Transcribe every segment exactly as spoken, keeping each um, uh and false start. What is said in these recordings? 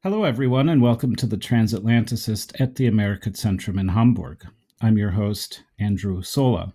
Hello, everyone, and welcome to the Transatlanticist at the Amerika-Zentrum in Hamburg. I'm your host, Andrew Sola.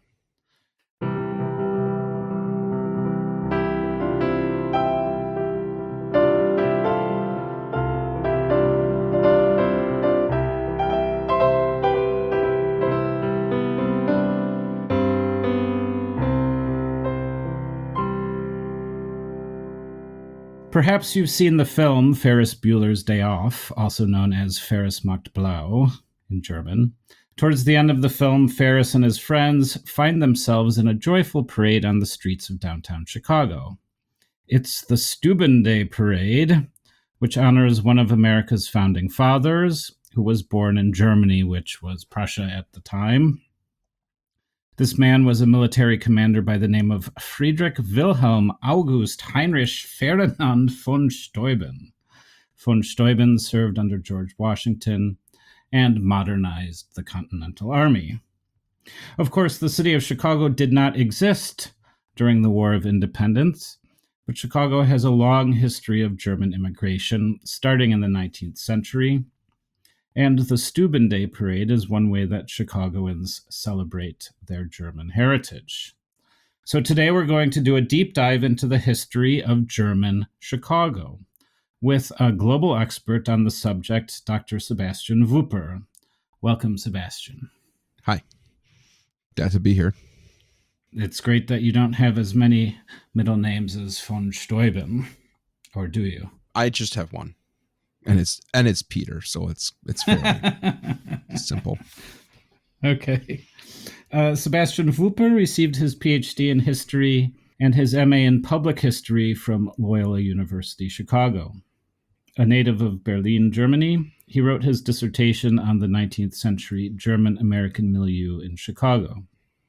Perhaps you've seen the film Ferris Bueller's Day Off, also known as Ferris macht Blau in German. Towards the end of the film, Ferris and his friends find themselves in a joyful parade on the streets of downtown Chicago. It's the Steuben Day Parade, which honors one of America's founding fathers, who was born in Germany, which was Prussia at the time. This man was a military commander by the name of Friedrich Wilhelm August Heinrich Ferdinand von Steuben. Von Steuben served under George Washington and modernized the Continental Army. Of course, the city of Chicago did not exist during the War of Independence, but Chicago has a long history of German immigration, starting in the nineteenth century. And the Steuben Day Parade is one way that Chicagoans celebrate their German heritage. So today we're going to do a deep dive into the history of German Chicago with a global expert on the subject, Doctor Sebastian Wupper. Welcome, Sebastian. Hi. Glad to be here. It's great that you don't have as many middle names as von Steuben, or do you? I just have one. And it's and it's Peter, so it's it's fairly simple. Okay. Uh, Sebastian Wupper received his P H D in history and his M A in public history from Loyola University, Chicago. A native of Berlin, Germany, he wrote his dissertation on the nineteenth century German-American milieu in Chicago.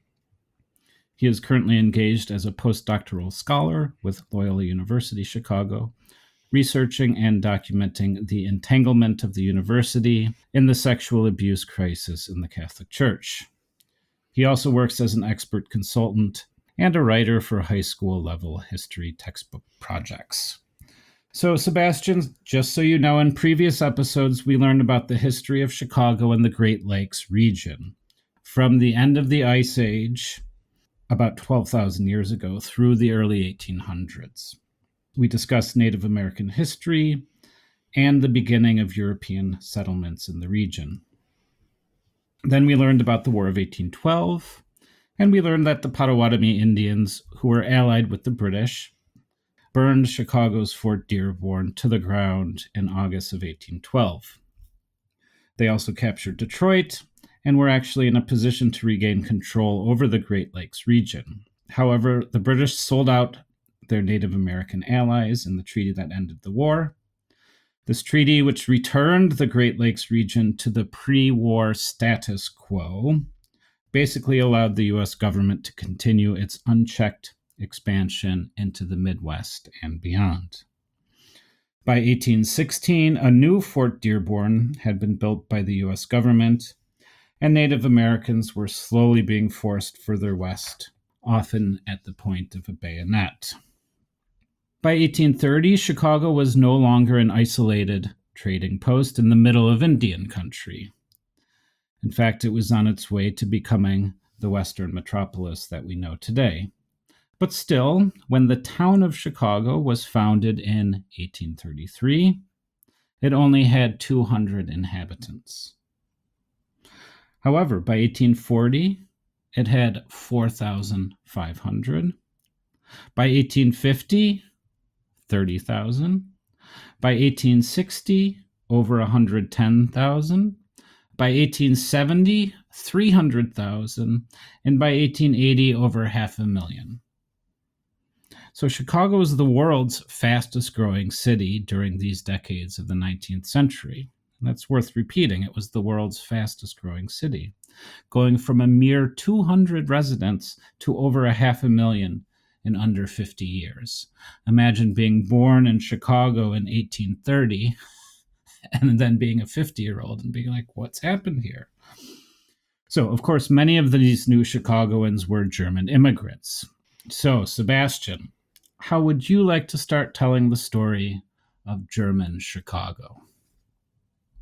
He is currently engaged as a postdoctoral scholar with Loyola University, Chicago, researching and documenting the entanglement of the university in the sexual abuse crisis in the Catholic Church. He also works as an expert consultant and a writer for high school level history textbook projects. So, Sebastian, just so you know, in previous episodes, we learned about the history of Chicago and the Great Lakes region from the end of the Ice Age, about twelve thousand years ago, through the early eighteen hundreds. We discussed Native American history and the beginning of European settlements in the region. Then we learned about the War of eighteen twelve, and we learned that the Potawatomi Indians, who were allied with the British, burned Chicago's Fort Dearborn to the ground in August of eighteen twelve. They also captured Detroit and were actually in a position to regain control over the Great Lakes region. However, the British sold out their Native American allies in the treaty that ended the war. This treaty, which returned the Great Lakes region to the pre-war status quo, basically allowed the U S government to continue its unchecked expansion into the Midwest and beyond. By eighteen sixteen, a new Fort Dearborn had been built by the U S government, and Native Americans were slowly being forced further west, often at the point of a bayonet. By eighteen thirty, Chicago was no longer an isolated trading post in the middle of Indian country. In fact, it was on its way to becoming the Western metropolis that we know today. But still, when the town of Chicago was founded in eighteen thirty-three, it only had two hundred inhabitants. However, by eighteen forty, it had four thousand five hundred. By eighteen fifty, thirty thousand. By eighteen sixty, over one hundred ten thousand. By eighteen seventy, three hundred thousand. And by eighteen eighty, over half a million. So Chicago was the world's fastest growing city during these decades of the nineteenth century. And that's worth repeating. It was the world's fastest growing city, going from a mere two hundred residents to over a half a million in under fifty years. Imagine being born in Chicago in eighteen thirty and then being a fifty-year-old and being like, what's happened here? So, of course, many of these new Chicagoans were German immigrants. So, Sebastian, how would you like to start telling the story of German Chicago?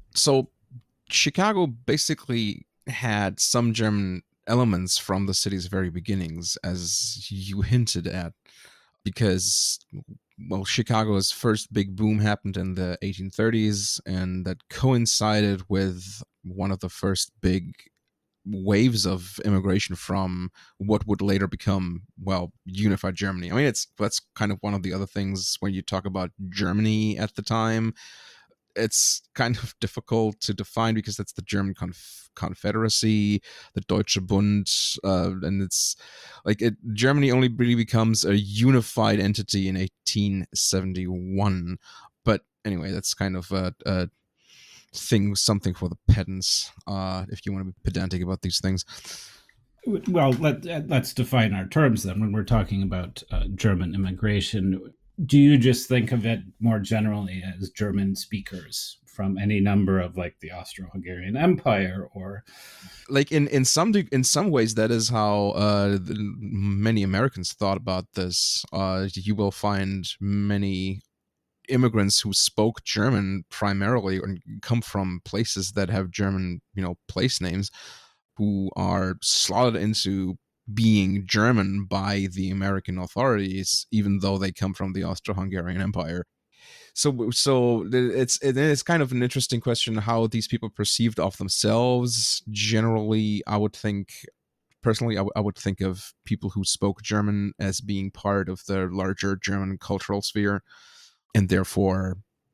So Chicago basically had some German elements from the city's very beginnings, as you hinted at, because, well, Chicago's first big boom happened in the eighteen thirties, and that coincided with one of the first big waves of immigration from what would later become, well, unified Germany. I mean, it's that's kind of one of the other things when you talk about Germany at the time. It's kind of difficult to define because that's the German Conf- Confederacy, the Deutsche Bund, uh, and it's like it, Germany only really becomes a unified entity in eighteen seventy-one. But anyway, that's kind of a, a thing, something for the pedants, uh, if you want to be pedantic about these things. Well, let, let's define our terms then. When we're talking about uh, German immigration, do you just think of it more generally as German speakers from any number of like the Austro-Hungarian Empire, or like in in some de- in some ways that is how uh, the, many Americans thought about this. Uh, you will find many immigrants who spoke German primarily and come from places that have German, you know, place names, who are slotted into being German by the American authorities, even though they come from the Austro-Hungarian Empire. So, so it's it's kind of an interesting question how these people perceived of themselves. Generally, I would think, personally, I, w- I would think of people who spoke German as being part of the larger German cultural sphere, and therefore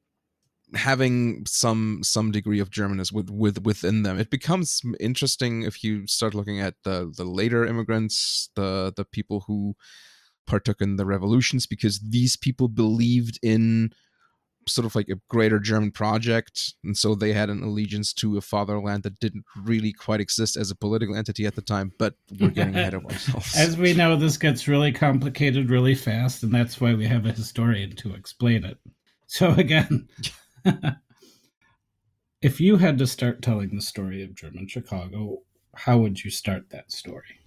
having some some degree of Germanness with, with within them. It becomes interesting if you start looking at the the later immigrants, the the people who partook in the revolutions, because these people believed in sort of like a greater German project, and so they had an allegiance to a fatherland that didn't really quite exist as a political entity at the time. But we're getting ahead of ourselves. As we know, this gets really complicated really fast, and that's why we have a historian to explain it. So again, if you had to start telling the story of German Chicago, how would you start that story?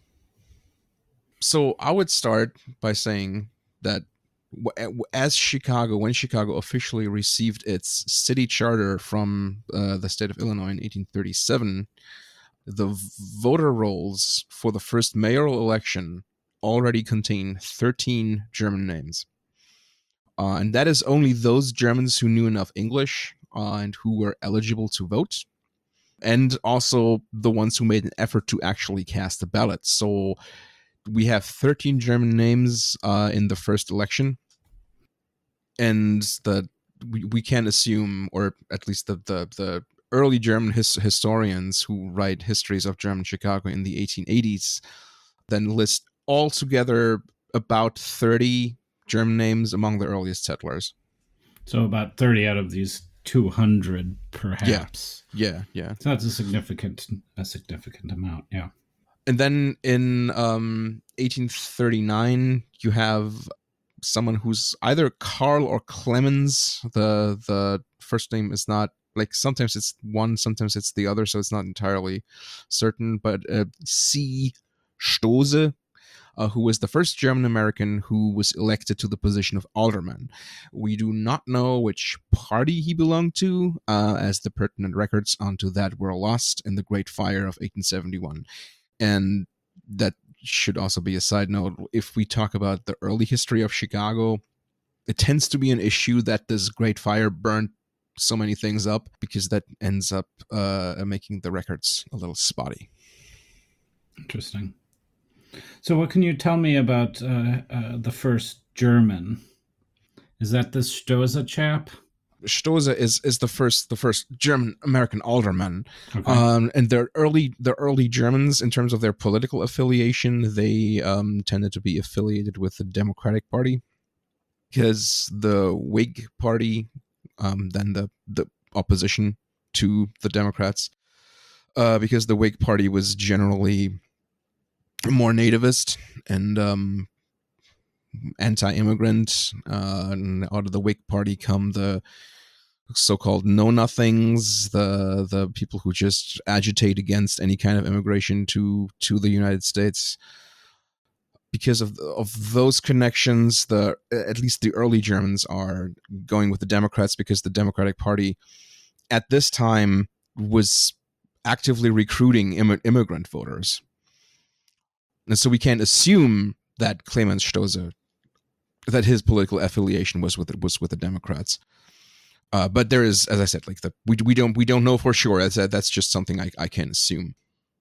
So I would start by saying that as Chicago, when Chicago officially received its city charter from uh, the state of Illinois in eighteen thirty-seven, the voter rolls for the first mayoral election already contain thirteen German names. Uh, and that is only those Germans who knew enough English uh, and who were eligible to vote, and also the ones who made an effort to actually cast the ballot. So we have thirteen German names uh, in the first election, and the we, we can assume, or at least the the, the early German his, historians who write histories of German Chicago in the eighteen eighties then list altogether about thirty German names among the earliest settlers. So about thirty out of these two hundred, perhaps. Yeah, yeah. So that's a significant a significant amount. Yeah. And then in um, eighteen thirty-nine, you have someone who's either Carl or Clemens. The the first name is not, like, sometimes it's one, sometimes it's the other, so it's not entirely certain. But uh, C. Stoße, uh, who was the first German American who was elected to the position of alderman. We do not know which party he belonged to, uh, as the pertinent records onto that were lost in the Great Fire of eighteen seventy-one. And that should also be a side note. If we talk about the early history of Chicago, it tends to be an issue that this Great Fire burned so many things up, because that ends up uh, making the records a little spotty. Interesting. So what can you tell me about uh, uh, the first German? Is that this Stoße chap? Stoße is is the first the first German American alderman, Okay. um, and they're early the early Germans in terms of their political affiliation. They um, tended to be affiliated with the Democratic Party, because the Whig Party, um, then the the opposition to the Democrats, uh, because the Whig Party was generally more nativist and um, anti-immigrant, uh, and out of the Whig Party come the so-called know-nothings, the the people who just agitate against any kind of immigration to to the United States. Because of of those connections, the at least the early Germans are going with the Democrats, because the Democratic Party at this time was actively recruiting Im- immigrant voters. And so we can't assume that Clemens Stosse, that his political affiliation was with was with the Democrats. Uh, but there is, as I said, like the we we don't we don't know for sure. That's that's just something I I can assume.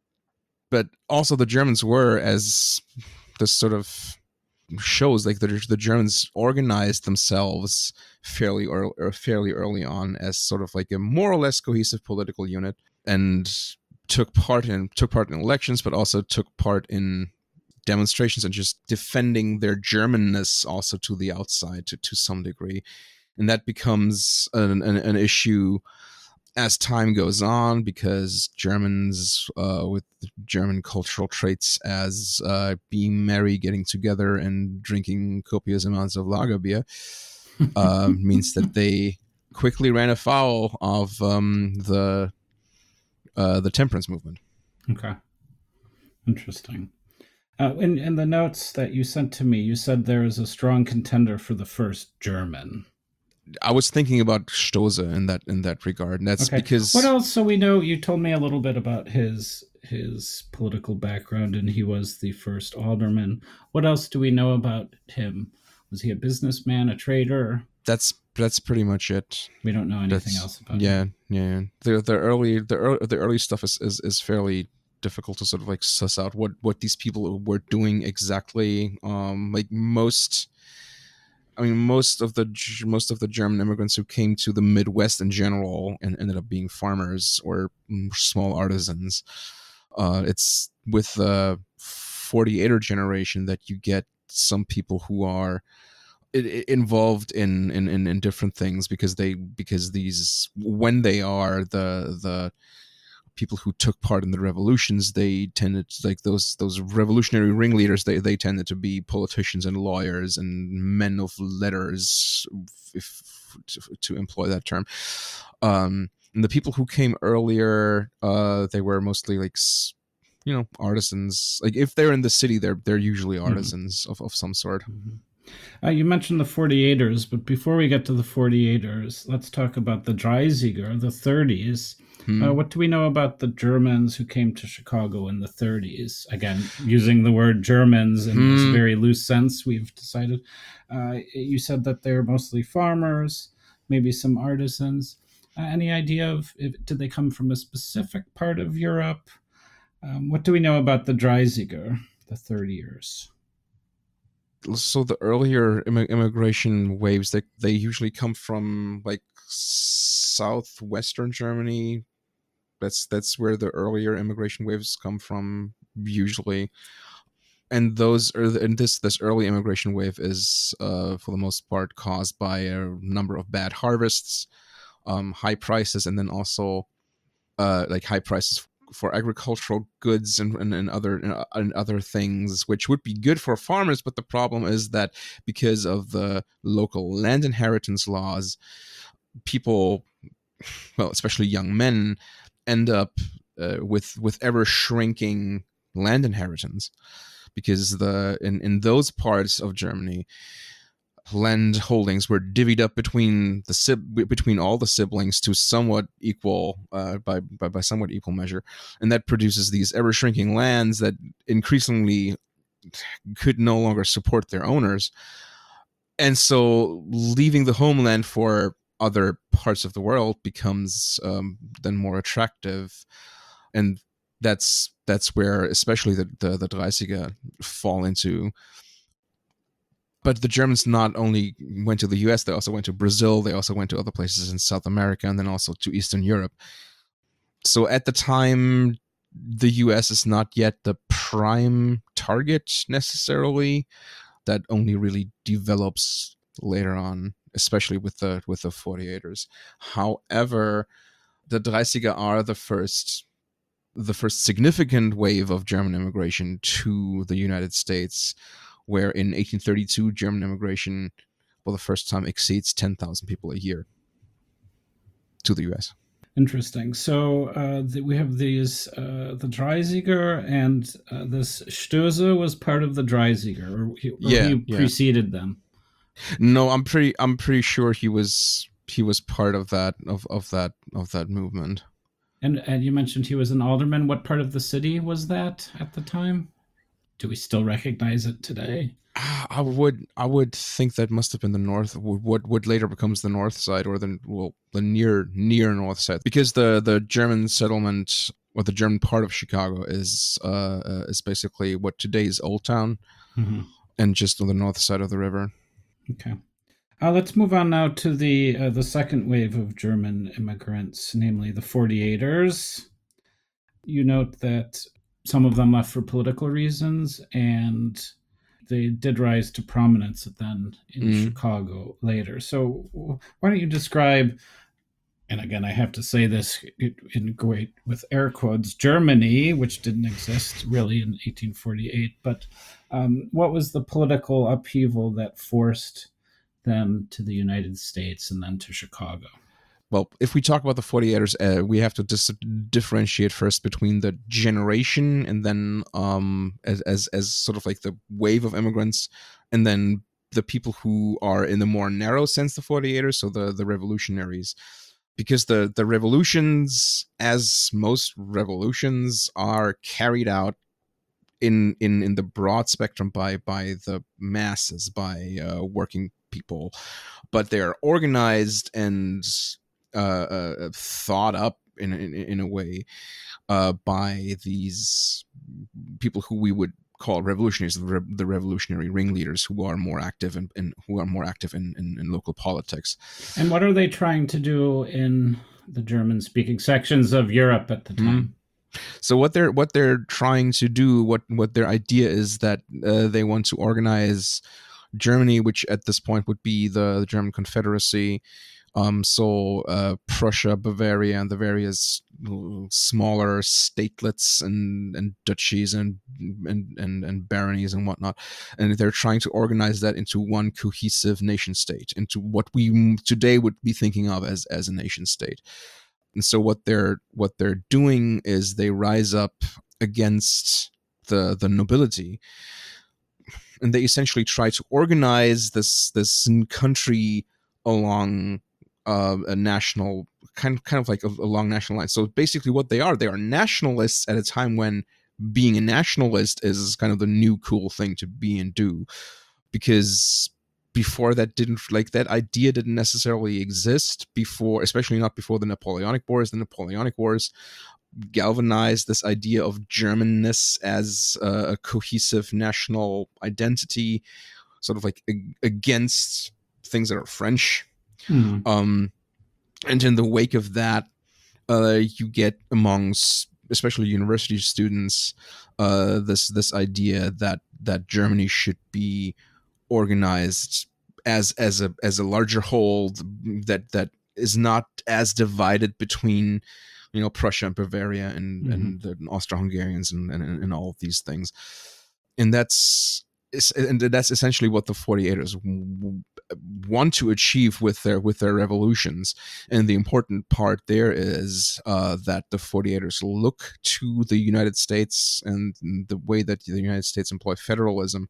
But also the Germans were, as this sort of shows, like the the Germans organized themselves fairly or, or fairly early on as sort of like a more or less cohesive political unit, and took part in took part in elections, but also took part in demonstrations and just defending their Germanness also to the outside to, to some degree. And that becomes an, an, an issue as time goes on, because Germans uh, with German cultural traits as uh, being merry, getting together, and drinking copious amounts of lager beer uh, means that they quickly ran afoul of um, the uh, the temperance movement. Okay. Interesting. Uh, in, in the notes that you sent to me, you said there is a strong contender for the first German. I was thinking about Stosse in that in that regard, and that's okay. because what else? So we know you told me a little bit about his his political background, and he was the first alderman. What else do we know about him? Was he a businessman, a trader? That's that's pretty much it. We don't know anything that's, else about yeah, him. Yeah, the the early the early the early stuff is, is is fairly difficult to sort of like suss out what what these people were doing exactly. Um, like most. I mean, most of the most of the German immigrants who came to the Midwest in general and ended up being farmers or small artisans. Uh, it's with the forty-eighter generation that you get some people who are involved in, in, in, in different things, because they because these when they are the the people who took part in the revolutions, they tended to, like those those revolutionary ringleaders, they, they tended to be politicians and lawyers and men of letters, if to, to employ that term. Um, and the people who came earlier, uh, they were mostly like, you know, artisans. Like if they're in the city, they're they're usually artisans mm-hmm. of, of some sort. Mm-hmm. Uh, you mentioned the forty-eighters, but before we get to the forty-eighters, let's talk about the Dreißiger, the thirties. Hmm. Uh, what do we know about the Germans who came to Chicago in the thirties? Again, using the word Germans in hmm. this very loose sense, we've decided. Uh, you said that they're mostly farmers, maybe some artisans. Uh, any idea of, if, did they come from a specific part of Europe? Um, what do we know about the Dreißiger, the thirtiers? So the earlier imm- immigration waves, they they usually come from like southwestern Germany. That's that's where the earlier immigration waves come from usually, and those are the, and this this early immigration wave is uh, for the most part caused by a number of bad harvests, um, high prices, and then also uh, like high prices for agricultural goods and, and, and other and other things, which would be good for farmers. But the problem is that because of the local land inheritance laws, people, well, especially young men, end up uh, with with ever shrinking land inheritance, because the in, in those parts of Germany, land holdings were divvied up between the sib- between all the siblings to somewhat equal uh, by, by by somewhat equal measure, and that produces these ever shrinking lands that increasingly could no longer support their owners, and so leaving the homeland for other parts of the world becomes um, then more attractive, and that's that's where especially the the, the Dreißiger fall into. But the Germans not only went to the U S, they also went to Brazil, they also went to other places in South America, and then also to Eastern Europe. So at the time, the U S is not yet the prime target necessarily. That only really develops later on, especially with the with the forty-eighters. However, the Dreißiger are the first the first significant wave of German immigration to the United States, where in eighteen thirty-two, German immigration, for the first time, exceeds ten thousand people a year to the U S. Interesting. So uh, the, we have these, uh, the Dreißiger, and uh, this Stosse was part of the Dreißiger, or he, or yeah, he yeah. preceded them. No, I'm pretty. I'm pretty sure he was he was part of that of, of that of that movement. And and you mentioned he was an alderman. What part of the city was that at the time? Do we still recognize it today? I would I would think that must have been the north, what what later becomes the north side, or the well the near near north side, because the the German settlement, or the German part of Chicago, is uh, uh is basically what today is Old Town, mm-hmm. and just on the north side of the river. Okay. Uh, let's move on now to the uh, the second wave of German immigrants, namely the forty-eighters. You note that some of them left for political reasons, and they did rise to prominence then in mm. Chicago later. So why don't you describe, and again, I have to say this in great with air quotes, Germany, which didn't exist really in eighteen forty-eight, but um, what was the political upheaval that forced them to the United States and then to Chicago? Well, if we talk about the forty-eighters, uh, we have to dis- differentiate first between the generation, and then um, as, as as sort of like the wave of immigrants, and then the people who are in the more narrow sense the forty-eighters, so the the revolutionaries. Because the the revolutions, as most revolutions, are carried out in in in the broad spectrum by by the masses, by uh, working people, but they're organized and uh, uh, thought up in in, in a way uh, by these people who we would call revolutionaries, the, re- the revolutionary ringleaders, who are more active and in, in, who are more active in, in, in local politics. And what are they trying to do in the German-speaking sections of Europe at the time? Mm. So what they're what they're trying to do, what what their idea is, that uh, they want to organize Germany, which at this point would be the, the German Confederacy. Um, so uh, Prussia, Bavaria, and the various smaller statelets and, and duchies and, and and and baronies and whatnot, and they're trying to organize that into one cohesive nation state, into what we today would be thinking of as as a nation state. And so what they're what they're doing is they rise up against the the nobility, and they essentially try to organize this this country along uh, a national kind kind of like a, along national lines. So basically, what they are, they are nationalists at a time when being a nationalist is kind of the new cool thing to be and do, because before that didn't like that idea didn't necessarily exist before, especially not before the Napoleonic Wars. The Napoleonic Wars galvanized this idea of Germanness as a, a cohesive national identity, sort of like a, against things that are French. Mm-hmm. Um, and in the wake of that, uh, you get amongst especially university students uh, this this idea that that Germany should be organized as as a as a larger whole, that that is not as divided between, you know, Prussia and Bavaria and, mm-hmm. and the Austro-Hungarians and, and, and all of these things. And that's and that's essentially what the forty-eighters want to achieve with their with their revolutions. And the important part there is uh, that the forty-eighters look to the United States and the way that the United States employ federalism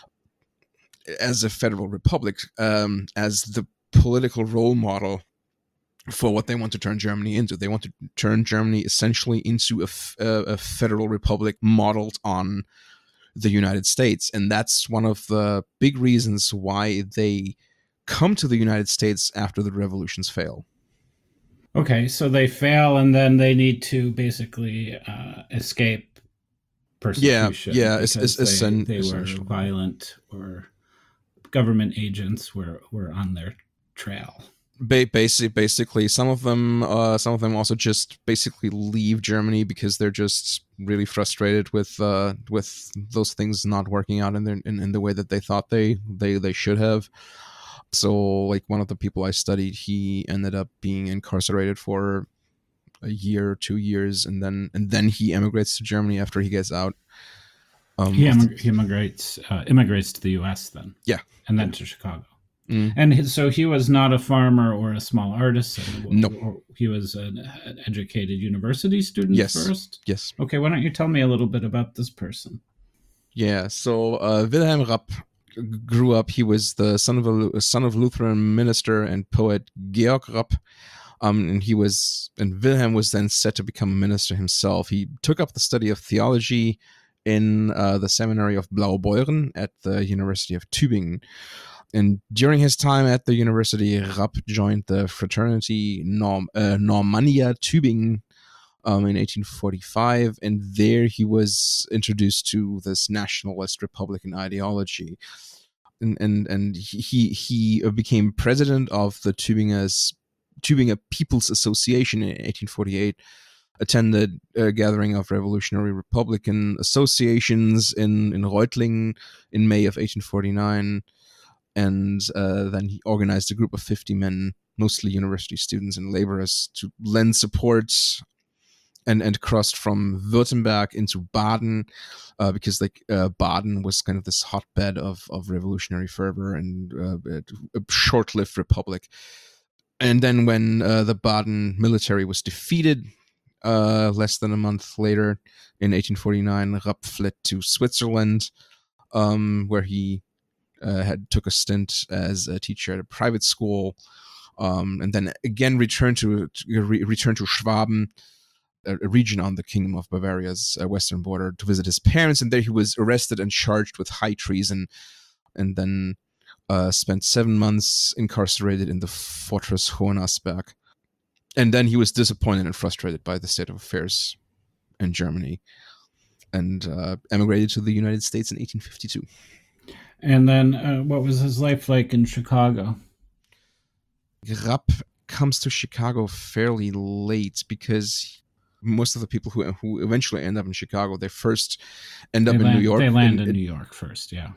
as a federal republic, um, as the political role model for what they want to turn Germany into. They want to turn Germany essentially into a, a, a federal republic modeled on the United States. And that's one of the big reasons why they come to the United States after the revolutions fail. Okay, so they fail and then they need to basically uh, escape persecution. Yeah, yeah, because it's, it's, they, an, they were violent, or government agents were, were on their trail. Basically, basically, some of them, uh, some of them also just basically leave Germany because they're just really frustrated with uh, with those things not working out in their in, in the way that they thought they they they should have. So, like one of the people I studied, he ended up being incarcerated for a year or two years, and then and then he emigrates to Germany after he gets out. Um, he, immig- he immigrates uh, immigrates to the U S then, yeah, and then yeah. to Chicago. Mm. And his, so he was not a farmer or a small artisan. No, or he was an, an educated university student yes. first. Yes. Okay, why don't you tell me a little bit about this person? Yeah. So uh, Wilhelm Rapp, grew up. He was the son of a son of Lutheran minister and poet Georg Rapp. Um, and he was, and Wilhelm was then set to become a minister himself. He took up the study of theology in uh, the seminary of Blaubeuren at the University of Tübingen. And during his time at the university, Rapp joined the fraternity Norm, uh, Normannia Tübingen um, in eighteen forty-five, and there he was introduced to this nationalist Republican ideology. And and and he he became president of the Tübinger's Tübinger People's Association in eighteen forty-eight, attended a gathering of revolutionary Republican associations in, in Reutlingen in May of eighteen forty-nine, and uh, then he organized a group of fifty men, mostly university students and laborers, to lend support, and, and crossed from Württemberg into Baden, uh, because like uh, Baden was kind of this hotbed of, of revolutionary fervor and uh, a short-lived republic. And then when uh, the Baden military was defeated, uh, less than a month later, in eighteen forty-nine, Rapp fled to Switzerland, um, where he uh, had took a stint as a teacher at a private school, um, and then again returned to re- returned to Schwaben, a, a region on the Kingdom of Bavaria's uh, western border, to visit his parents. And there he was arrested and charged with high treason, and then Uh, spent seven months incarcerated in the fortress Hohenasperg. And then he was disappointed and frustrated by the state of affairs in Germany, and uh, emigrated to the United States in eighteen fifty-two. And then uh, what was his life like in Chicago? Rapp comes to Chicago fairly late, because most of the people who who eventually end up in Chicago, they first end they up land, in New York. They land in, in New York first, yeah.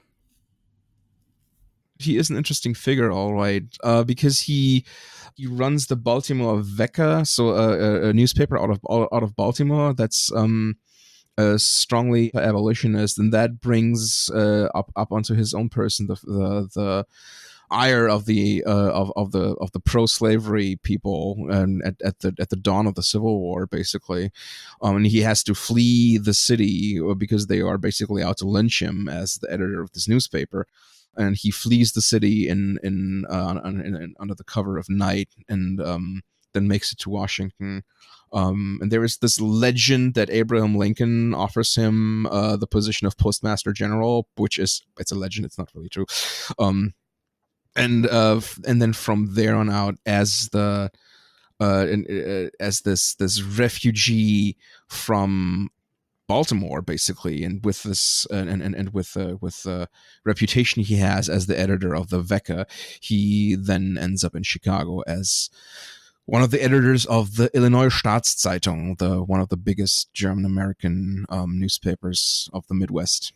He is an interesting figure, all right, uh, because he he runs the Baltimore Wecker, so a, a newspaper out of out of Baltimore that's um, uh, strongly abolitionist, and that brings uh, up up onto his own person the the, the ire of the uh, of of the of the pro-slavery people, and at, at the at the dawn of the Civil War, basically, um, and he has to flee the city because they are basically out to lynch him as the editor of this newspaper. And he flees the city in in, uh, in, in under the cover of night, and um, then makes it to Washington. Um, and there is this legend that Abraham Lincoln offers him uh, the position of Postmaster General, which is it's a legend. It's not really true. Um, and uh, and then from there on out, as the uh, uh, as this this refugee from Baltimore, basically, and with this and and, and with uh, with the reputation he has as the editor of the Wecker, he then ends up in Chicago as one of the editors of the Illinois Staatszeitung, the one of the biggest German American um, newspapers of the Midwest.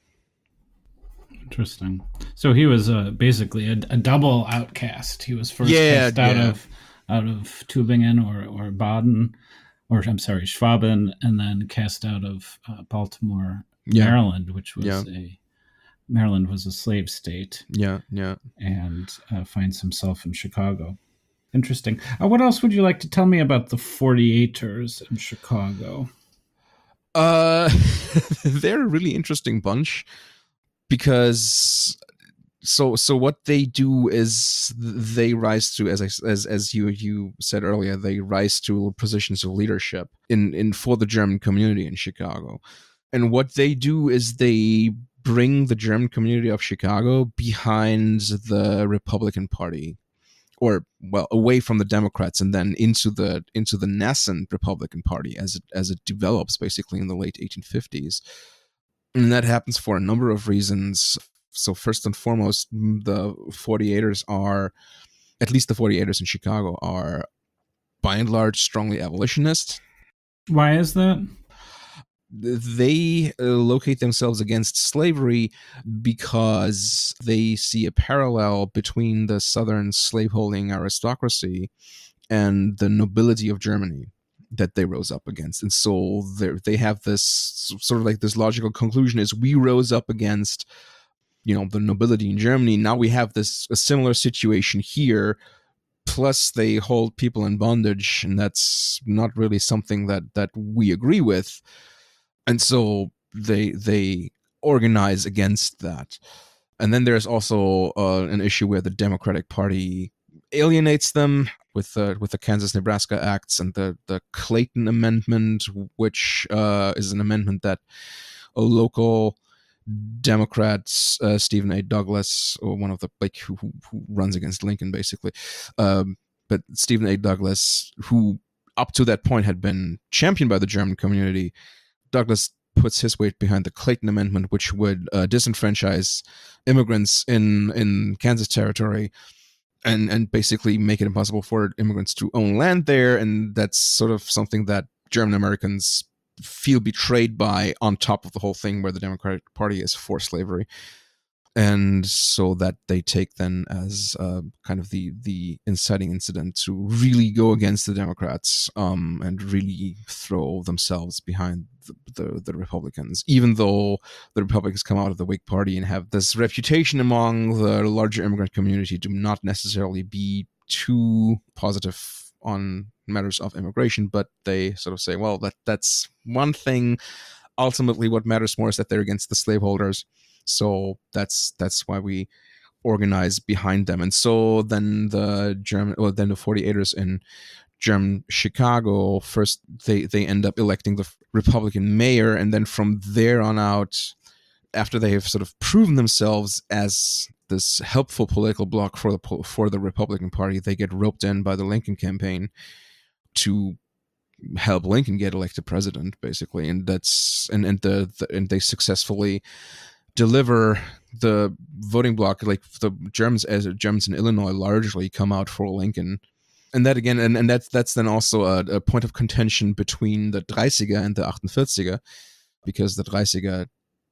Interesting. So he was uh, basically a, a double outcast. He was first yeah, cast out yeah. of out of Tübingen or or Baden. Or I'm sorry, Schwaben, and then cast out of uh, Baltimore, yeah. Maryland, which was yeah. a Maryland was a slave state. Yeah, yeah. And uh, finds himself in Chicago. Interesting. Uh, what else would you like to tell me about the forty-eighters in Chicago? Uh, they're a really interesting bunch, because so so what they do is they rise to, as I, as as you you said earlier, they rise to positions of leadership in in for the German community in Chicago. And what they do is they bring the German community of Chicago behind the Republican Party, or well, away from the Democrats, and then into the into the nascent Republican Party as it as it develops basically in the late eighteen fifties. And that happens for a number of reasons. So first and foremost, the forty-eighters are, at least the forty-eighters in Chicago, are by and large strongly abolitionist. Why is that? They uh, locate themselves against slavery because they see a parallel between the Southern slaveholding aristocracy and the nobility of Germany that they rose up against. And so they have this sort of like this logical conclusion is, we rose up against, you know, the nobility in Germany. Now we have this a similar situation here. Plus they hold people in bondage, and that's not really something that that we agree with. And so they they organize against that. And then there's also uh, an issue where the Democratic Party alienates them with the with the Kansas-Nebraska Acts and the the Clayton Amendment, which uh, is an amendment that a local Democrat, uh, Stephen A. Douglas, or one of the like who, who runs against Lincoln, basically, um, but Stephen A. Douglas, who up to that point had been championed by the German community, Douglas puts his weight behind the Clayton Amendment, which would uh, disenfranchise immigrants in in Kansas territory, and and basically make it impossible for immigrants to own land there. And that's sort of something that German Americans feel betrayed by, on top of the whole thing where the Democratic Party is for slavery. And so that they take then as uh, kind of the the inciting incident to really go against the Democrats um, and really throw themselves behind the, the, the Republicans, even though the Republicans come out of the Whig Party and have this reputation among the larger immigrant community to not necessarily be too positive on matters of immigration, but they sort of say, well, that that's one thing. Ultimately, what matters more is that they're against the slaveholders. So that's that's why we organize behind them. And so then the German, well, then the forty-eighters in German Chicago, first they, they end up electing the Republican mayor. And then from there on out, after they have sort of proven themselves as this helpful political bloc for the, for the Republican Party, they get roped in by the Lincoln campaign to help Lincoln get elected president, basically. And that's, and, and the, the and they successfully deliver the voting bloc. Like the Germans, as Germans in Illinois, largely come out for Lincoln, and that again, and, and that's that's then also a, a point of contention between the dreißiger and the achtundvierziger, because the dreißiger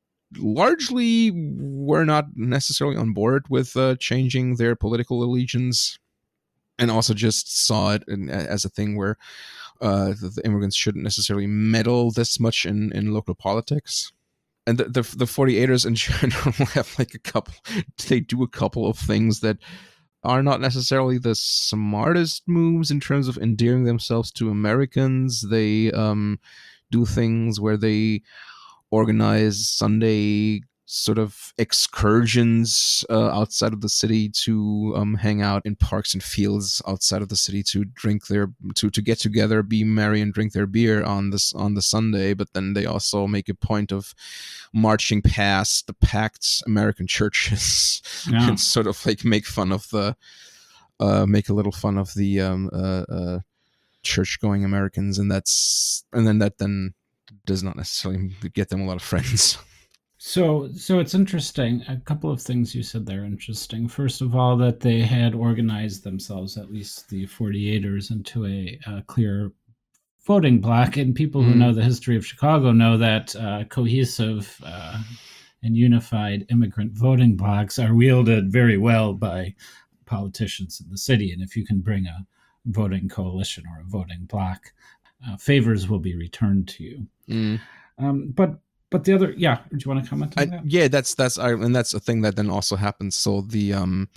largely were not necessarily on board with uh, changing their political allegiance, and also just saw it in, as a thing where uh, the, the immigrants shouldn't necessarily meddle this much in, in local politics. And the, the the forty-eighters in general have like a couple, they do a couple of things that are not necessarily the smartest moves in terms of endearing themselves to Americans. They um, do things where they organize Sunday sort of excursions uh, outside of the city to um, hang out in parks and fields outside of the city to drink their to to get together, be merry, and drink their beer on this on the Sunday. But then they also make a point of marching past the packed American churches Yeah. and sort of like make fun of the uh, make a little fun of the um, uh, uh, church-going Americans, and that's and then that then does not necessarily get them a lot of friends. So, so it's interesting. A couple of things you said there are interesting. First of all, that they had organized themselves, at least the forty-eighters, into a, a clear voting bloc. And people who Mm. know the history of Chicago know that uh, cohesive uh, and unified immigrant voting blocs are wielded very well by politicians in the city. And if you can bring a voting coalition or a voting bloc, uh, favors will be returned to you. Mm. Um, but But the other, yeah, do you want to comment on I, that? yeah, that's that's I, and that's a thing that then also happens. So the um,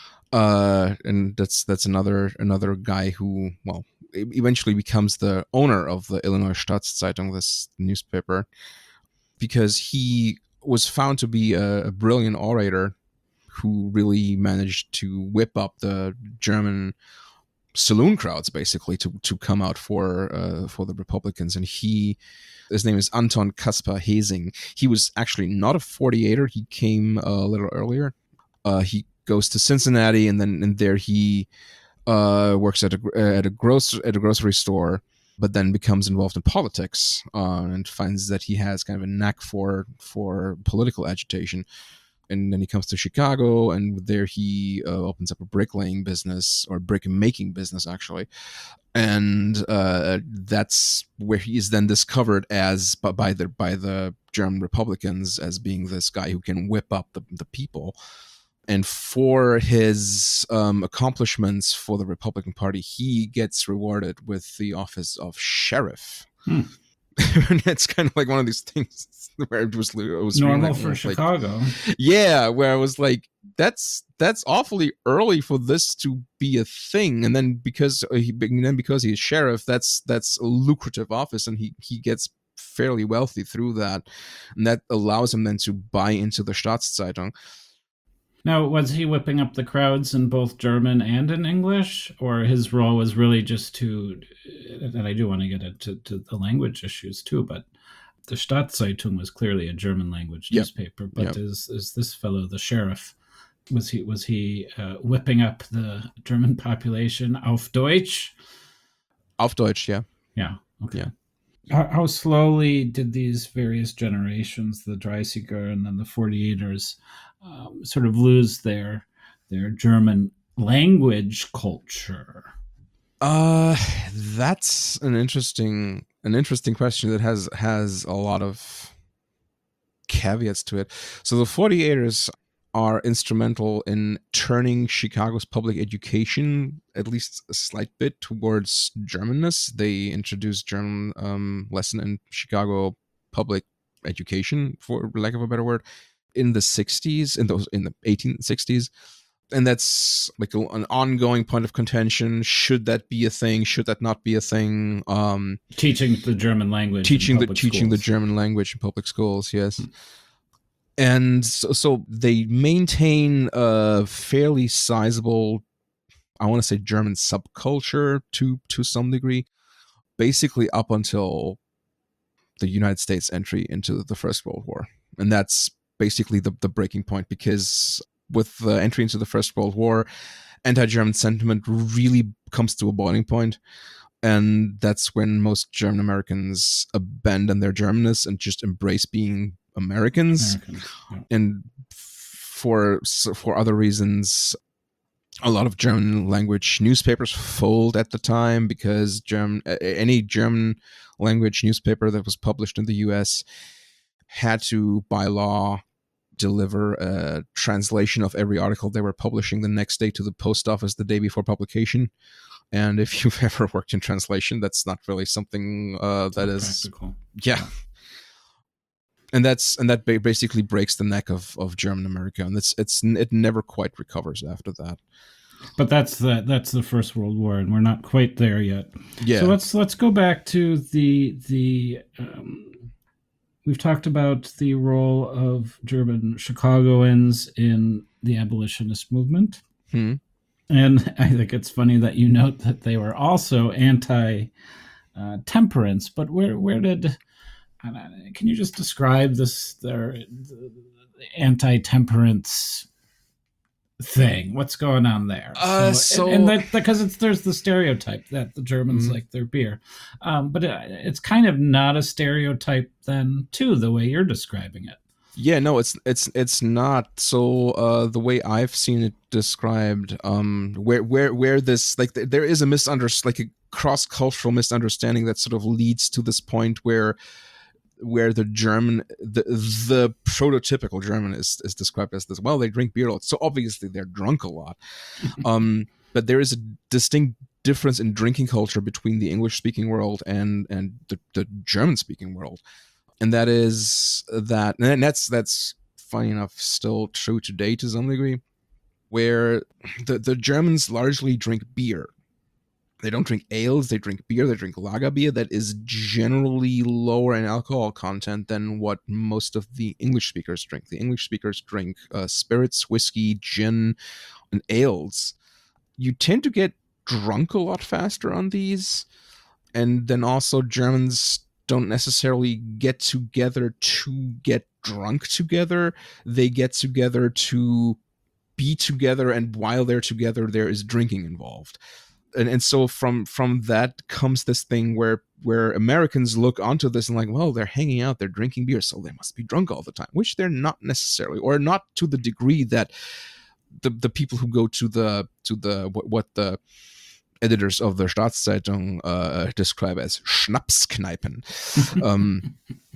uh, and that's that's another another guy who, well, eventually becomes the owner of the Illinois Staatszeitung, this newspaper, because he was found to be a, a brilliant orator who really managed to whip up the German saloon crowds, basically, to to come out for uh, for the Republicans. And he, his name is Anton Kaspar Hesing. He was actually not a forty-eighter. He came a little earlier. Uh, he goes to Cincinnati, and then and there he uh, works at a at a grocery at a grocery store, but then becomes involved in politics uh, and finds that he has kind of a knack for for political agitation. And then he comes to Chicago, and there he uh, opens up a bricklaying business, or brick making business, actually. And uh, that's where he is then discovered as by the by the German Republicans as being this guy who can whip up the, the people. And for his um, accomplishments for the Republican Party, he gets rewarded with the office of sheriff. Hmm. And it's kind of like one of these things where it was, it was normal really, for like, Chicago. Yeah, where I was like, that's that's awfully early for this to be a thing. And then because he then because he's sheriff, that's that's a lucrative office, and he he gets fairly wealthy through that, and that allows him then to buy into the Staatszeitung. Now, was he whipping up the crowds in both German and in English, or his role was really just to? And I do want to get into to the language issues too, but the Stadtzeitung was clearly a German language Yep. newspaper. But Yep. is is this fellow the sheriff? Was he was he uh, whipping up the German population auf Deutsch? Auf Deutsch, yeah. Yeah. Okay. Yeah. How, how slowly did these various generations, the Dreißiger and then the forty-eighters, um, sort of lose their their German language culture? Uh, that's an interesting an interesting question that has has a lot of caveats to it. So the forty-eighters are instrumental in turning Chicago's public education at least a slight bit towards Germanness. They introduced German um, lesson in Chicago public education, for lack of a better word, in the sixties, in those in the eighteen sixties. And that's like a, an ongoing point of contention. Should that be a thing? Should that not be a thing? Um, teaching the German language, teaching the schools. teaching the German language in public schools, yes. Hmm. And so, so they maintain a fairly sizable, I want to say, German subculture to to some degree, basically up until the United States entry into the First World War, and that's basically the the breaking point, because with the entry into the First World War, anti-German sentiment really comes to a boiling point, and that's when most German Americans abandon their Germanness and just embrace being Americans. Americans yeah. And for for other reasons, a lot of German language newspapers fold at the time, because German any German language newspaper that was published in the U S had to, by law, deliver a translation of every article they were publishing the next day to the post office the day before publication. And if you've ever worked in translation, that's not really something uh, that is practical. Yeah. And that's and that basically breaks the neck of, of German America, and it's it's it never quite recovers after that. But that's the that's the First World War, and we're not quite there yet. Yeah. So let's let's go back to the the. Um, we've talked about the role of German Chicagoans in the abolitionist movement, hmm. and I think it's funny that you note that they were also anti-temperance. Uh, but where where did can you just describe this their the anti-temperance thing? What's going on there? Uh, so, so and, and that because it's there's the stereotype that the Germans mm-hmm. like their beer, um, but it, it's kind of not a stereotype then too, the way you're describing it. Yeah, no, it's it's it's not. So uh, the way I've seen it described, um, where where where this like there is a misunderstanding, like a cross-cultural misunderstanding that sort of leads to this point where. where the German, the the prototypical German is, is described as this, well, they drink beer a lot, so obviously they're drunk a lot. um, but there is a distinct difference in drinking culture between the English-speaking world and and the, the German-speaking world. And that is that, and that's, that's funny enough, still true today to some degree, where the, the Germans largely drink beer. They don't drink ales, they drink beer, they drink lager beer that is generally lower in alcohol content than what most of the English speakers drink. The English speakers drink uh, spirits, whiskey, gin, and ales. You tend to get drunk a lot faster on these. And then also Germans don't necessarily get together to get drunk together. They get together to be together, and while they're together, there is drinking involved. And and so from from that comes this thing where where Americans look onto this and like, well, they're hanging out, they're drinking beer, so they must be drunk all the time, which they're not necessarily, or not to the degree that the the people who go to the to the what, what the editors of the Stadtzeitung uh, describe as Schnapskneipen. um,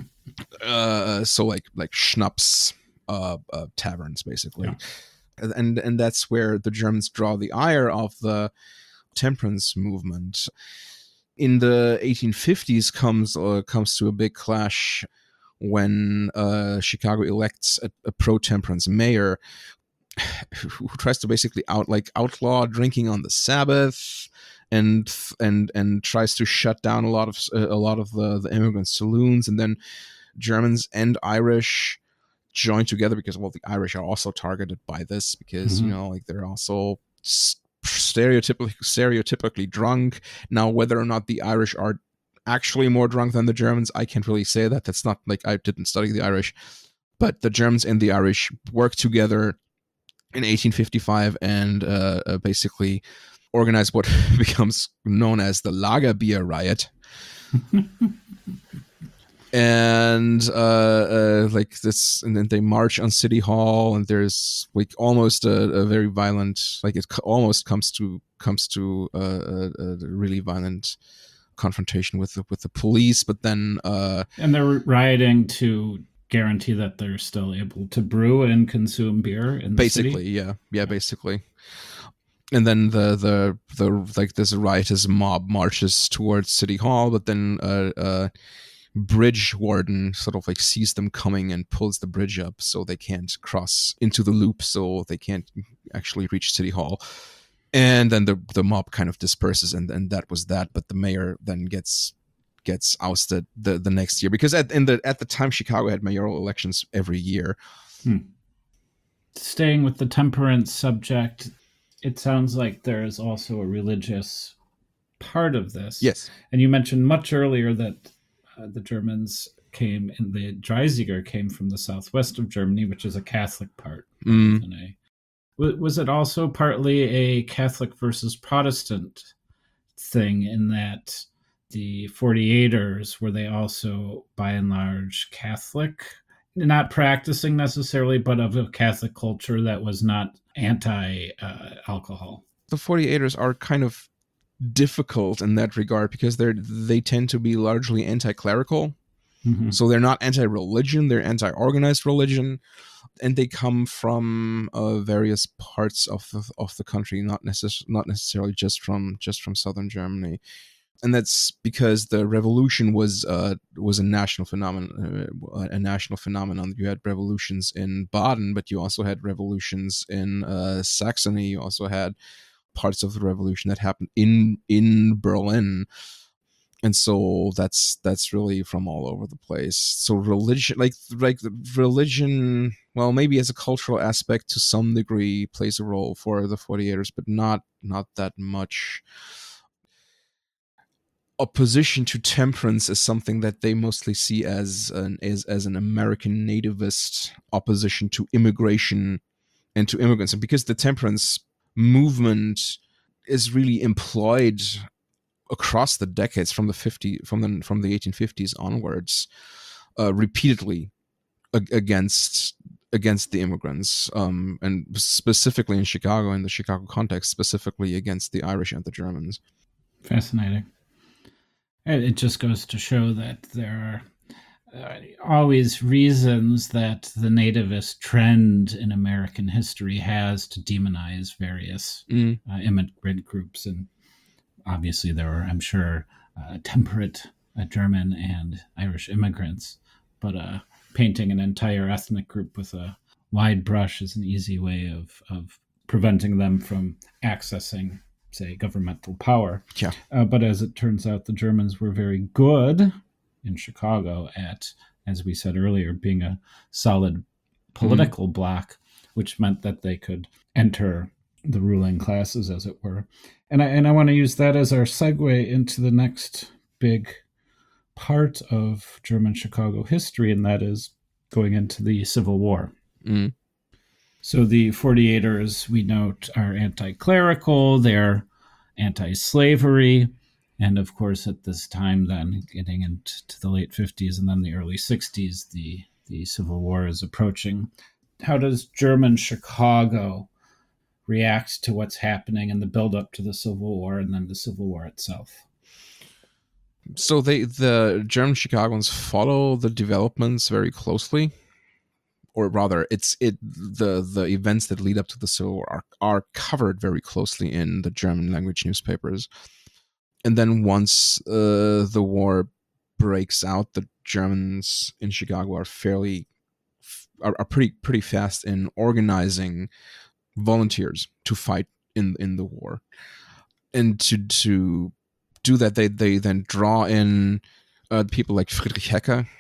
uh, so like like schnapps uh, uh, taverns, basically. Yeah. And and that's where the Germans draw the ire of the temperance movement. In the eighteen fifties comes uh, comes to a big clash when uh, Chicago elects a, a pro-temperance mayor who tries to basically out like outlaw drinking on the Sabbath, and and and tries to shut down a lot of uh, a lot of the, the immigrant saloons. And then Germans and Irish joined together because, well, the Irish are also targeted by this because, Mhm. you know, like they're also stereotypically stereotypically drunk. Now, whether or not the Irish are actually more drunk than the Germans, I can't really say that. That's not like I didn't study the Irish, but the Germans and the Irish work together in eighteen fifty-five and uh, uh, basically organized what becomes known as the Lagerbier riot. And uh, uh, like this, and then they march on City Hall, and there's like almost a, a very violent, like it almost comes to comes to a, a, a really violent confrontation with the, with the police. But then, uh, and they're rioting to guarantee that they're still able to brew and consume beer in the basically, city. yeah, yeah, yeah, basically. And then the the the like this riotous mob marches towards City Hall, but then uh, uh, bridge warden sort of like sees them coming and pulls the bridge up so they can't cross into the loop, so they can't actually reach City Hall. And then the the mob kind of disperses, and and that was that. But the mayor then gets gets ousted the the next year because at in the at the time Chicago had mayoral elections every year. Hmm. Staying with the temperance subject, it sounds like there is also a religious part of this. Yes. And you mentioned much earlier that uh, the Germans came, and the Dreisiger came from the southwest of Germany, which is a Catholic part. Mm. Than a, was it also partly a Catholic versus Protestant thing in that the forty-eighters, were they also by and large Catholic? Not practicing necessarily, but of a Catholic culture that was not anti-alcohol. Uh, the forty-eighters are kind of difficult in that regard because they're they tend to be largely anti-clerical. Mm-hmm. So they're not anti-religion, they're anti-organized religion, and they come from uh, various parts of the, of the country, not necess- not necessarily just from just from southern Germany. And that's because the revolution was uh, was a national phenomenon. Uh, a national phenomenon. You had revolutions in Baden, but you also had revolutions in uh, Saxony. You also had parts of the revolution that happened in in Berlin. And so that's that's really from all over the place. So religion, like like religion, well, maybe as a cultural aspect to some degree plays a role for the forty-eighters, but not not that much. Opposition to temperance is something that they mostly see as an as, as an American nativist opposition to immigration and to immigrants. And because the temperance movement is really employed across the decades from the fifty from the from the eighteen fifties onwards, uh, repeatedly ag- against against the immigrants, um, and specifically in Chicago, in the Chicago context, specifically against the Irish and the Germans. Fascinating. It just goes to show that there are uh, always reasons that the nativist trend in American history has to demonize various mm. uh, immigrant groups. And obviously there are, I'm sure, uh, temperate uh, German and Irish immigrants, but uh, painting an entire ethnic group with a wide brush is an easy way of, of preventing them from accessing, say, governmental power. Yeah. Uh, but as it turns out, the Germans were very good in Chicago at, as we said earlier, being a solid political mm. bloc, which meant that they could enter the ruling classes, as it were. And I, and I want to use that as our segue into the next big part of German Chicago history, and that is going into the Civil War. Mm. So the forty-eighters, we note, are anti-clerical, they're anti-slavery, and of course at this time then, getting into the late fifties and then the early sixties, the, the Civil War is approaching. How does German Chicago react to what's happening in the build-up to the Civil War and then the Civil War itself? So they the German Chicagoans follow the developments very closely. Or rather, it's it the the events that lead up to the Civil War are, are covered very closely in the German language newspapers. And then once uh, the war breaks out, the Germans in Chicago are fairly are, are pretty pretty fast in organizing volunteers to fight in in the war. And to to do that, they they then draw in uh, people like Friedrich Hecker,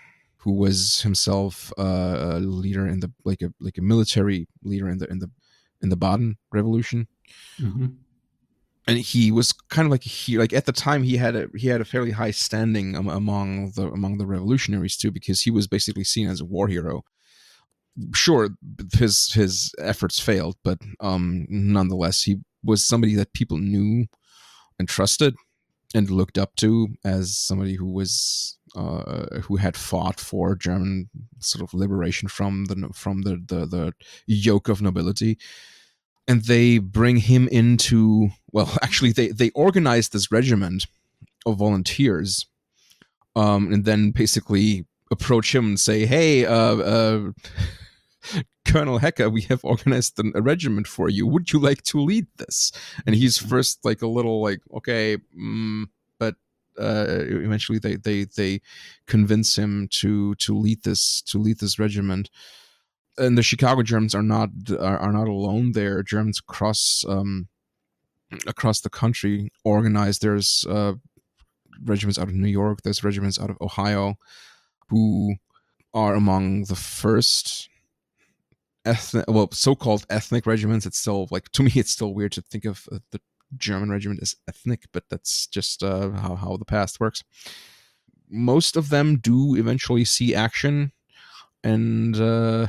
who was himself uh, a leader in the like a like a military leader in the in the in the Baden Revolution. Mm-hmm. And he was kind of like he like at the time he had a he had a fairly high standing um, among the among the revolutionaries too, because he was basically seen as a war hero. Sure, his his efforts failed, but um, nonetheless, he was somebody that people knew and trusted and looked up to as somebody who was uh, who had fought for German sort of liberation from the from the the, the yoke of nobility. And they bring him into, well, actually, they, they organized this regiment of volunteers, um, and then basically approach him and say, hey, uh, uh, Colonel Hecker, we have organized a regiment for you. Would you like to lead this? And he's first like a little like, okay, mm, but uh, eventually they, they, they convince him to, to lead this, to lead this regiment. And the Chicago Germans are not are, are not alone there. Germans across um, across the country organized. There's uh, regiments out of New York. There's regiments out of Ohio, who are among the first ethnic, well, so-called ethnic regiments. It's still like, to me, it's still weird to think of uh, the German regiment as ethnic, but that's just uh, how how the past works. Most of them do eventually see action, and. Uh,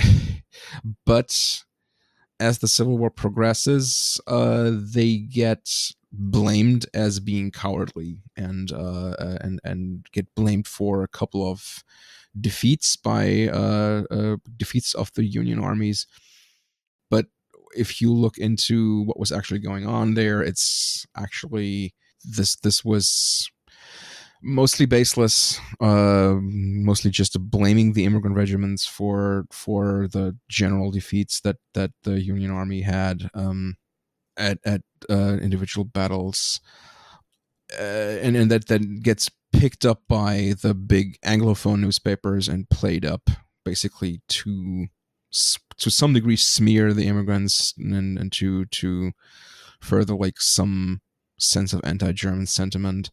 but as the Civil War progresses, uh, they get blamed as being cowardly and uh, and and get blamed for a couple of defeats by uh, uh, defeats of the Union armies. But if you look into what was actually going on there, it's actually this this was mostly baseless, uh, mostly just blaming the immigrant regiments for for the general defeats that that the Union Army had um, at at uh, individual battles, uh, and and that then gets picked up by the big Anglophone newspapers and played up basically to to some degree smear the immigrants and and to to further like some sense of anti-German sentiment.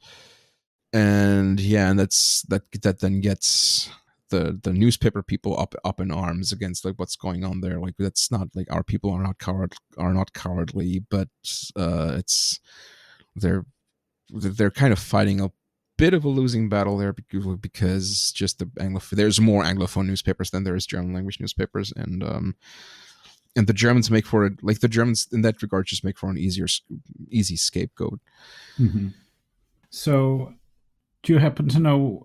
And yeah, and that's that that then gets the the newspaper people up up in arms against like what's going on there. Like, that's not like our people are not coward are not cowardly, but uh it's they're they're kind of fighting a bit of a losing battle there, because because just the Anglo there's more Anglophone newspapers than there is German language newspapers, and um and the Germans make for it like the Germans in that regard just make for an easier easy scapegoat. Mm-hmm. So, do you happen to know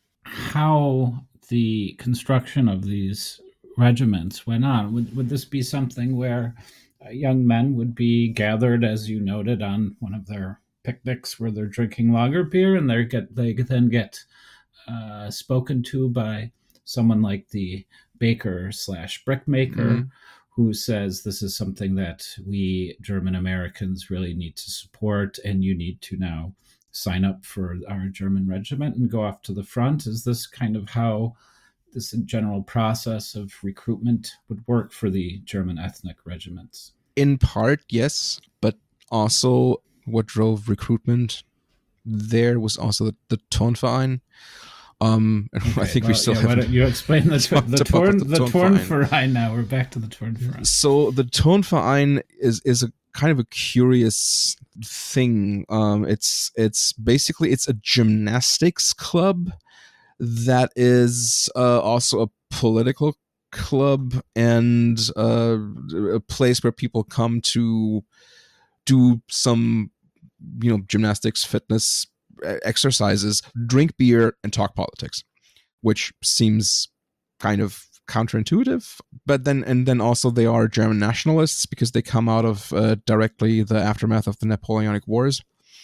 how the construction of these regiments went on? Would, would this be something where uh, young men would be gathered, as you noted, on one of their picnics where they're drinking lager beer, and they get they then get uh, spoken to by someone like the baker slash brickmaker, mm-hmm. who says this is something that we German Americans really need to support, and you need to now sign up for our German regiment and go off to the front? Is this kind of how this general process of recruitment would work for the German ethnic regiments? In part, yes, but also what drove recruitment there was also the, the Turnverein. Um, okay, I think well, we still yeah, have. Why don't you explain the the, the, Turn, the, the Turnverein now? We're back to the Turnverein. So the Turnverein is is a kind of a curious thing. Um, it's it's basically it's a gymnastics club that is uh, also a political club and uh, a place where people come to do some, you know, gymnastics, fitness exercises, drink beer, and talk politics, which seems kind of counterintuitive. But then and then also they are German nationalists because they come out of uh, directly the aftermath of the Napoleonic Wars,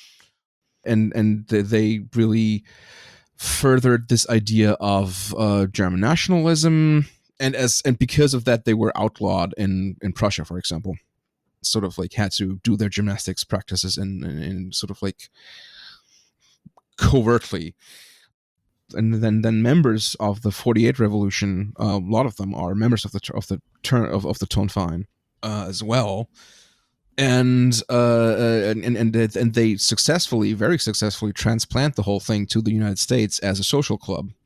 and and they really furthered this idea of uh, German nationalism, and as and because of that they were outlawed in in Prussia, for example. Sort of like had to do their gymnastics practices in, in, in sort of like covertly. And then, then members of the forty-eight revolution, uh, a lot of them are members of the of the turn of, of the Turnverein uh, as well, and uh, and and and they successfully, very successfully, transplant the whole thing to the United States as a social club.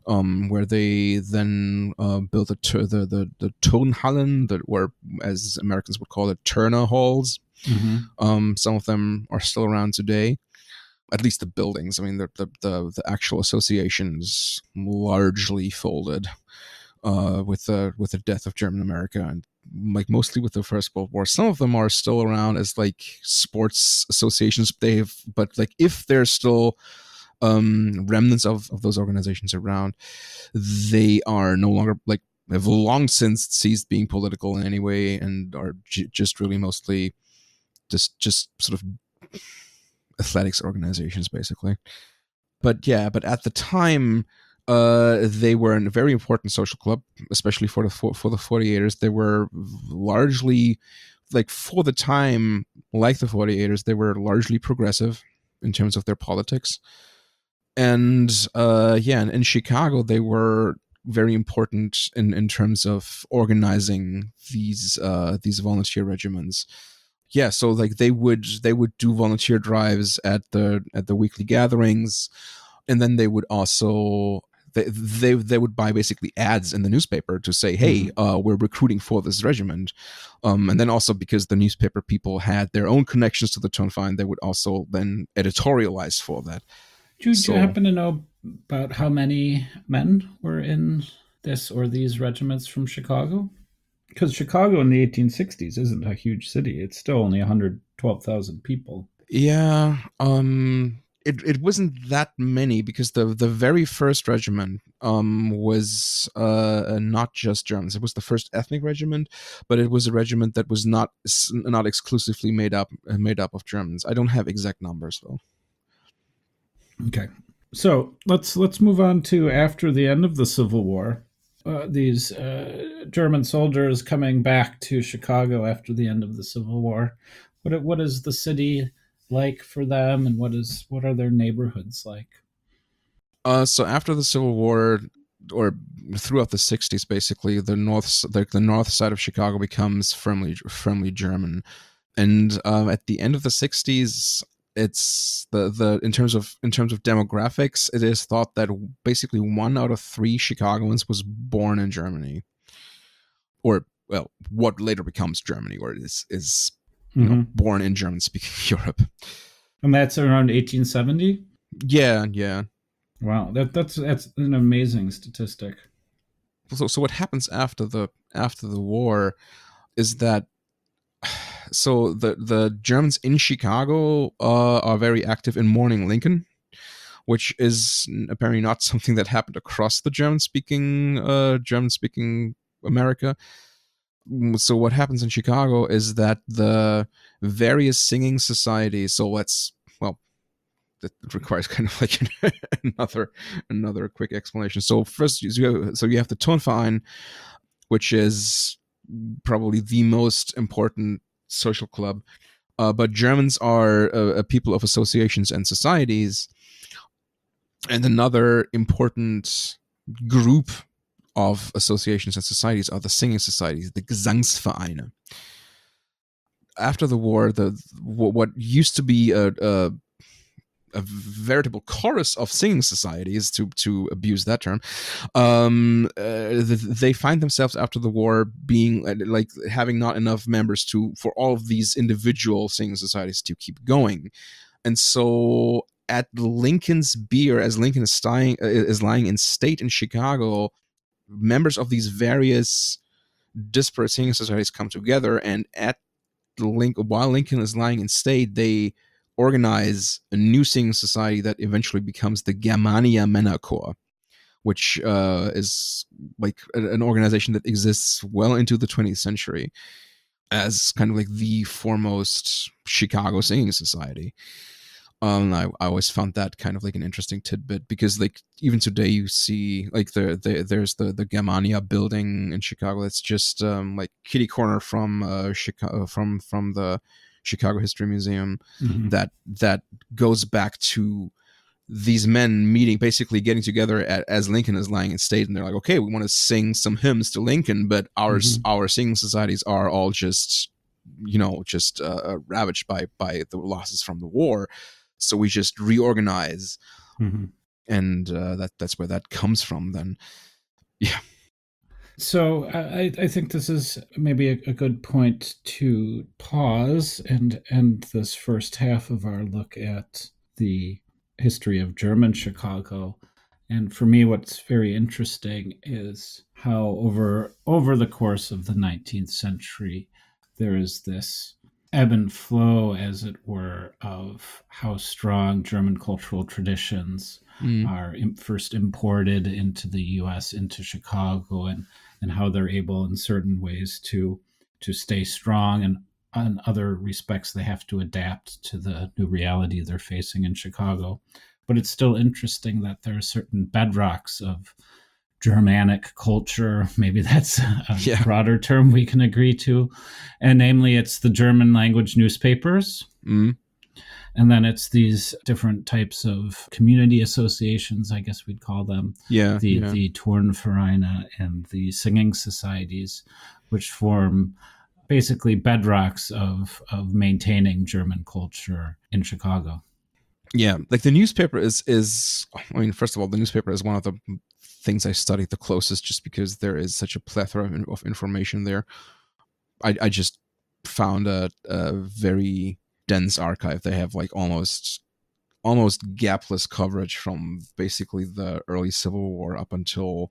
um, where they then uh, built the, the the the Turnhallen, that were, as Americans would call it, Turner halls. Mm-hmm. Um, some of them are still around today. At least the buildings. I mean, the the the, the actual associations largely folded uh, with the with the death of German America, and like mostly with the First World War. Some of them are still around as like sports associations. They've but like if there's still um, remnants of, of those organizations around, they are no longer like have long since ceased being political in any way, and are j- just really mostly just just sort of athletics organizations, basically. But yeah, but at the time, uh, they were a very important social club, especially for the for, for the forty-eighters. They were largely, like for the time, like the forty-eighters, they were largely progressive in terms of their politics. And uh, yeah, in, in Chicago, they were very important in, in terms of organizing these uh, these volunteer regiments. Yeah, so like they would they would do volunteer drives at the at the weekly gatherings, and then they would also they they, they would buy basically ads in the newspaper to say, hey, Mm-hmm. uh, we're recruiting for this regiment. Um, and then also because the newspaper people had their own connections to the Turnverein, they would also then editorialize for that. Do, you- do you So happen to know about how many men were in this or these regiments from Chicago? Because Chicago in the eighteen sixties isn't a huge city. It's still only one hundred twelve thousand people. yeah, um, it it wasn't that many, because the the very first regiment um was uh not just Germans. It was the first ethnic regiment, but it was a regiment that was not not exclusively made up made up of Germans. I don't have exact numbers though. Okay. So let's let's move on to after the end of the Civil War. Uh, these uh, German soldiers coming back to Chicago after the end of the Civil War. What what is the city like for them, and what is what are their neighborhoods like? Uh, so after the Civil War, or throughout the sixties, basically the north the, the north side of Chicago becomes firmly firmly German, and um, at the end of the sixties, it's the the in terms of in terms of demographics, it is thought that basically one out of three Chicagoans was born in Germany, or well, what later becomes Germany, or is is you know Mm-hmm. born in German speaking Europe. And that's around eighteen seventy. Yeah, yeah. Wow, that that's that's an amazing statistic. So so what happens after the after the war is that so the the Germans in Chicago uh, are very active in mourning Lincoln, which is apparently not something that happened across the German speaking uh, German speaking America. So what happens in Chicago is that the various singing societies. So let's well, that requires kind of like another another quick explanation. So first, you have, so you have the Tonverein, which is probably the most important social club. Uh, but Germans are a, a people of associations and societies, and another important group of associations and societies are the singing societies, the Gesangsvereine. After the war, the what used to be a, a a veritable chorus of singing societies, to to abuse that term, um uh, they find themselves after the war being like having not enough members to for all of these individual singing societies to keep going. And so at Lincoln's Bier, as Lincoln is dying is lying in state in Chicago, members of these various disparate singing societies come together, and at Link, while Lincoln is lying in state, they organize a new singing society that eventually becomes the Germania Männerchor, which uh, is like an organization that exists well into the twentieth century as kind of like the foremost Chicago singing society. Um, I, I always found that kind of like an interesting tidbit, because like even today you see like the, the there's the the Germania building in Chicago. It's just um, like kitty corner from uh, Chicago from from the Chicago History Museum, Mm-hmm. that that goes back to these men meeting, basically getting together at, as Lincoln is lying in state, and they're like, okay, we want to sing some hymns to Lincoln, but our Mm-hmm. our singing societies are all just you know just uh, ravaged by by the losses from the war. So we just reorganize. Mm-hmm. and uh, that that's where that comes from. Then, yeah. So I, I think this is maybe a, a good point to pause and end this first half of our look at the history of German Chicago. And for me, what's very interesting is how over over the course of the nineteenth century, there is this ebb and flow, as it were, of how strong German cultural traditions Mm. are im- first imported into the U S, into Chicago, and and how they're able in certain ways to to stay strong, and in other respects they have to adapt to the new reality they're facing in Chicago. But it's still interesting that there are certain bedrocks of Germanic culture, maybe that's a Yeah. broader term we can agree to, and namely it's the German language newspapers. Mm. And then it's these different types of community associations, I guess we'd call them. Yeah. The yeah. the Turnvereine and the singing societies, which form basically bedrocks of of maintaining German culture in Chicago. Yeah, like the newspaper is is I mean, first of all, the newspaper is one of the things I studied the closest, just because there is such a plethora of, of information there. I, I just found a, a very dense archive. They have like almost almost gapless coverage from basically the early Civil War up until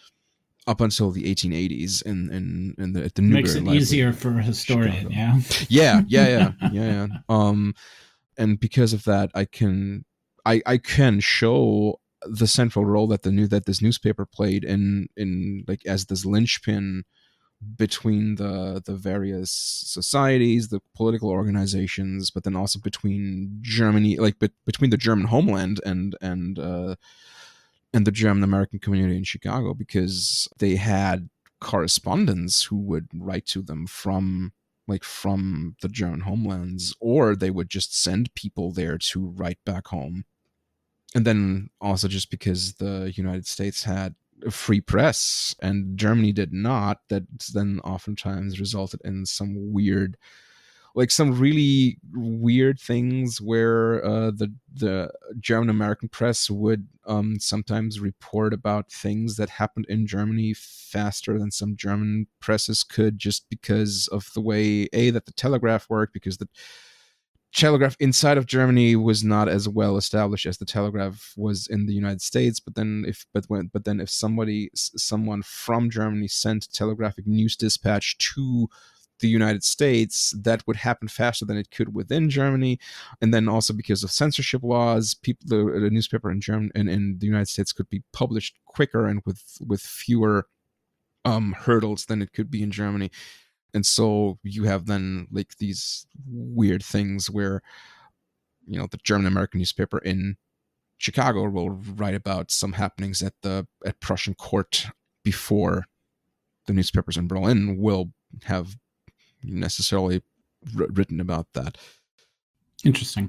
up until the eighteen eighties in in, in the at the Newberry Makes it Library, easier for a historian, Chicago. yeah. Yeah, yeah, yeah, yeah, yeah. Um, and because of that, I can I I can show the central role that the new that this newspaper played in in like as this linchpin between the the various societies, the political organizations, but then also between Germany, like be, between the German homeland and and uh, and the German American community in Chicago, because they had correspondents who would write to them from like from the German homelands, or they would just send people there to write back home. And then also just because the United States had a free press and Germany did not, that then oftentimes resulted in some weird, like some really weird things where uh, the the German American press would um, sometimes report about things that happened in Germany faster than some German presses could, just because of the way a that the telegraph worked, because the telegraph inside of Germany was not as well established as the telegraph was in the United States. But then if but when but then if somebody someone from Germany sent telegraphic news dispatch to the United States, that would happen faster than it could within Germany. And then also because of censorship laws, people the, the newspaper in Germany and in the United States could be published quicker and with with fewer um, hurdles than it could be in Germany. And so you have then like these weird things where, you know, the German American newspaper in Chicago will write about some happenings at the at Prussian court before the newspapers in Berlin will have necessarily r- written about that. Interesting.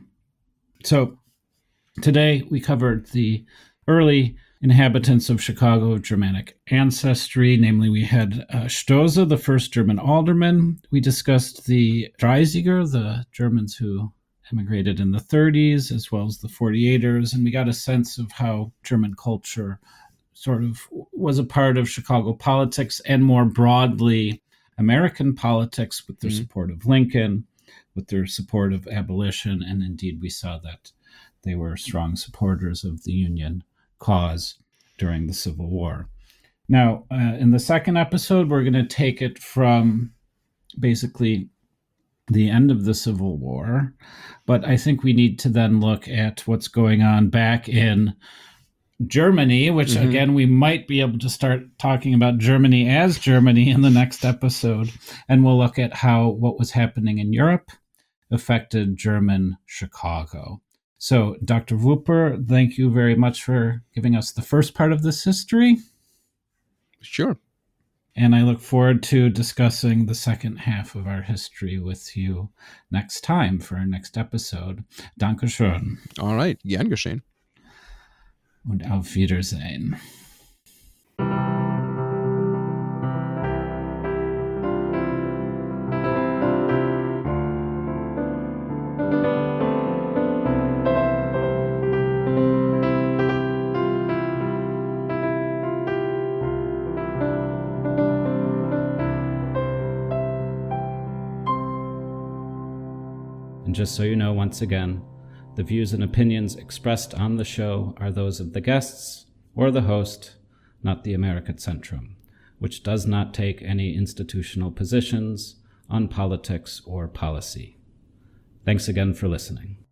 So today we covered the early inhabitants of Chicago of Germanic ancestry. Namely, we had uh, Stosse, the first German alderman. We discussed the Dreisiger, the Germans who emigrated in the thirties, as well as the forty-eighters. And we got a sense of how German culture sort of was a part of Chicago politics, and more broadly, American politics, with their Mhm. support of Lincoln, with their support of abolition. And indeed, we saw that they were strong supporters of the Union cause during the Civil War. Now, uh, in the second episode, we're going to take it from basically the end of the Civil War, but I think we need to then look at what's going on back in Germany, which Mhm. again, we might be able to start talking about Germany as Germany in the next episode. And we'll look at how what was happening in Europe affected German Chicago. So, Doctor Wupper, thank you very much for giving us the first part of this history. Sure. And I look forward to discussing the second half of our history with you next time for our next episode. Dankeschön. All right. Gern geschehen. Und auf Wiedersehen. And just so you know, once again, the views and opinions expressed on the show are those of the guests or the host, not the American Centrum, which does not take any institutional positions on politics or policy. Thanks again for listening.